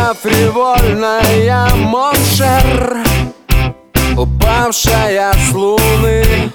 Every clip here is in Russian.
Твоя фривольная моншер, упавшая с луны,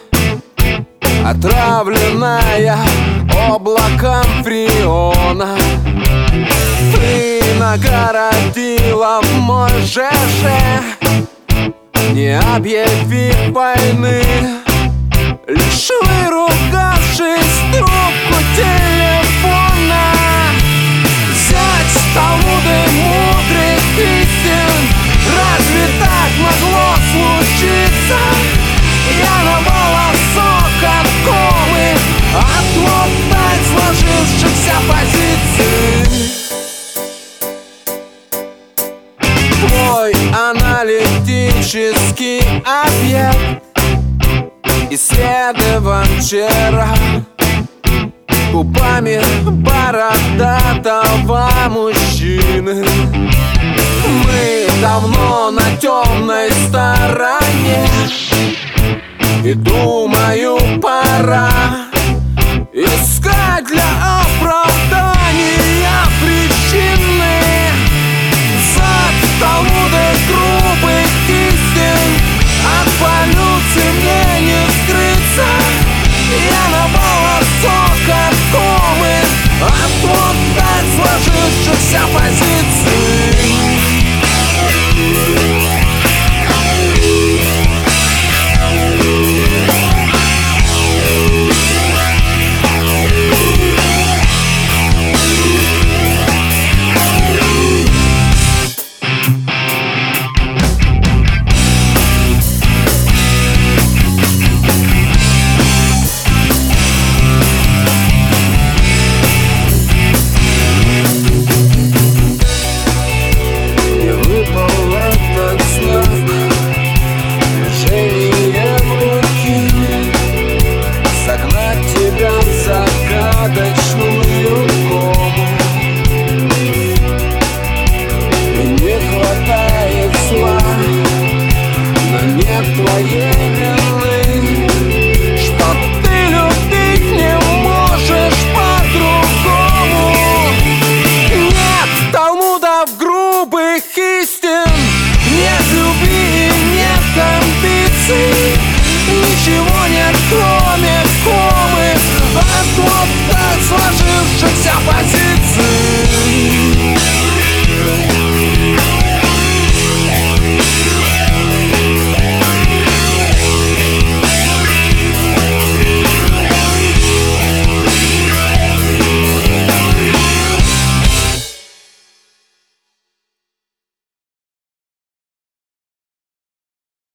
отравленная облаком фреона. Ты нагородила мой ЖЖ, не объявив войны, лишь выругавшись трубку телефона. Взять Талмуды мудрых истин, разве так могло случиться? Я на волосок от комы, от вновь сложившихся позиций. Твой аналитический объект исследован вчера губами бородатого мужчины. Мы давно на темной стороне, и думаю, пора